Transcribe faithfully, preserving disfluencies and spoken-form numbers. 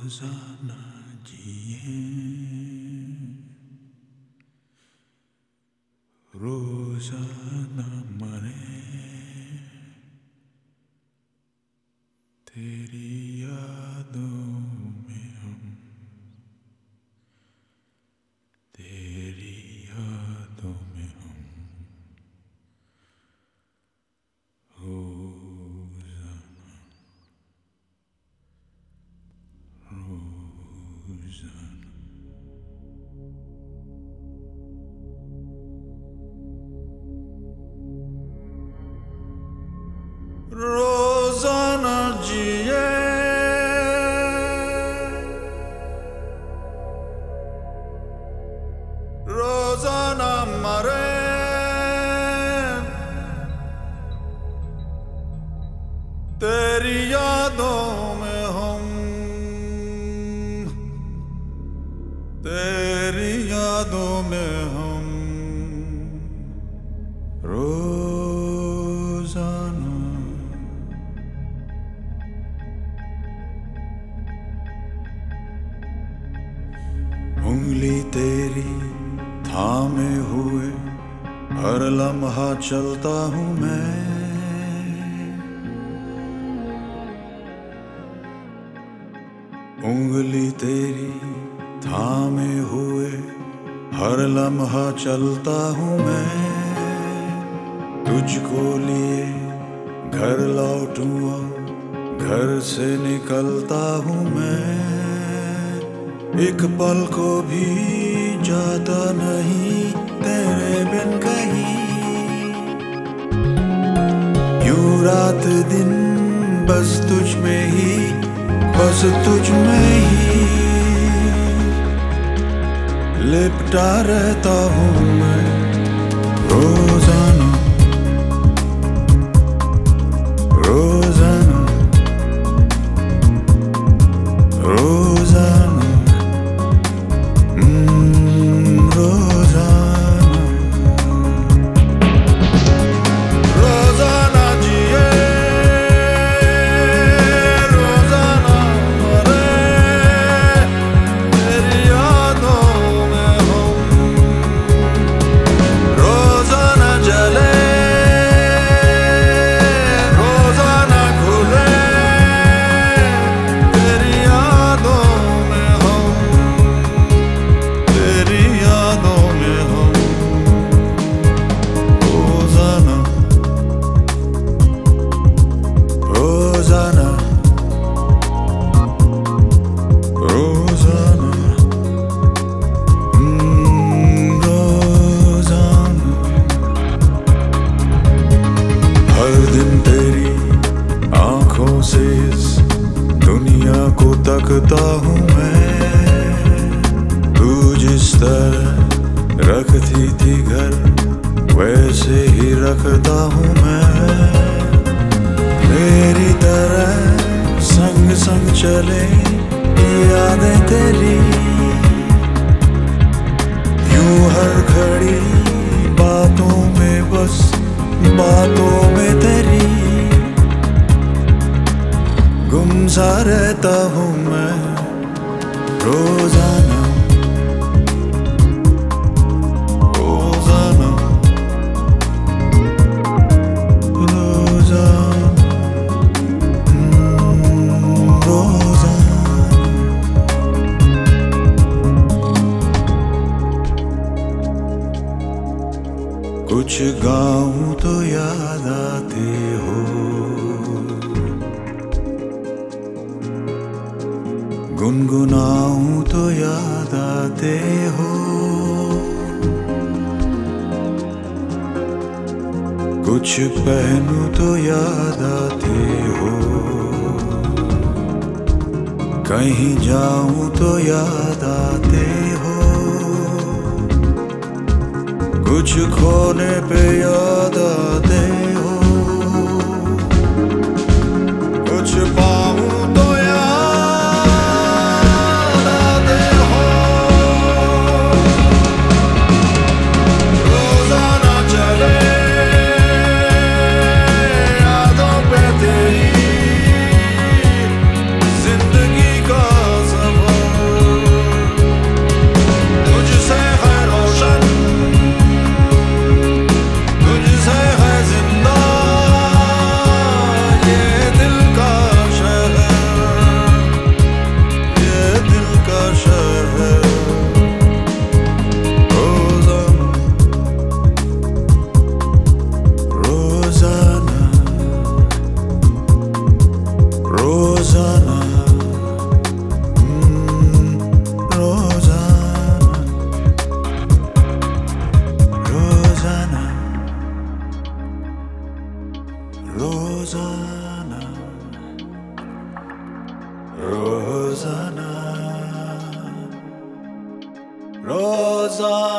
रोजाना जिए रोजाना मरे तेरी यादों में हम तेरी यादों में हम रोजाना रोजाना रोजाना जिए रोजाना मरे तेरी यादों में हम तेरी यादों में हम रोजाना उंगली तेरी थामे हुए हर लम्हा चलता हूँ मैं उंगली तेरी थामे हुए हर लम्हा चलता हूँ मैं तुझको लिए घर लौटूं और घर से निकलता हूँ मैं एक पल को भी जाता नहीं तेरे बिन कहीं यूं रात दिन बस तुझ में ही बस तुझ में ही लिपटा रहता हूँ मैं रोजाना रोजाना रोजाना तकता हूँ मैं तू जिस तरह रखती थी घर वैसे ही रखता हूँ मैं मेरी तरह संग संग चले यादें तेरी यूं हर घड़ी बातों में बस बातों में तेरी गुमसा रहता हूँ मैं रोजाना रोजाना रोजाना रोजाना कुछ गाऊं तो याद आते हो गुनगुनाऊं तो याद आते हो कुछ पहनूं तो याद आते हो कहीं जाऊं तो याद आते हो कुछ खोने पे याद आते हो कुछ पाऊं तो जिंदगी का रोजाना रोजाना